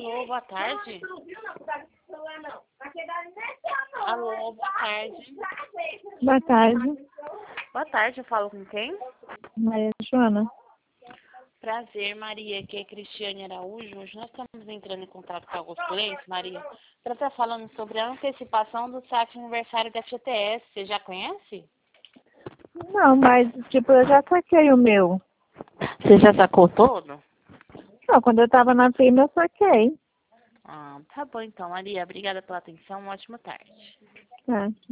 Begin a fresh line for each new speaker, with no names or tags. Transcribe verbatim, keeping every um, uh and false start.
Alô, boa tarde. Alô, boa tarde.
Boa tarde.
Boa tarde, eu falo com quem?
Maria Joana.
Prazer, Maria, aqui é Cristiane Araújo. Hoje nós estamos entrando em contato com alguns clientes, Maria, para estar falando sobre a antecipação do saque aniversário da F G T S. Você já conhece?
Não, mas tipo, eu já saquei o meu.
Você já sacou todo?
Não, quando eu tava na firma eu saquei.
Ah, tá bom então, Maria. Obrigada pela atenção. Uma ótima tarde.
Tá.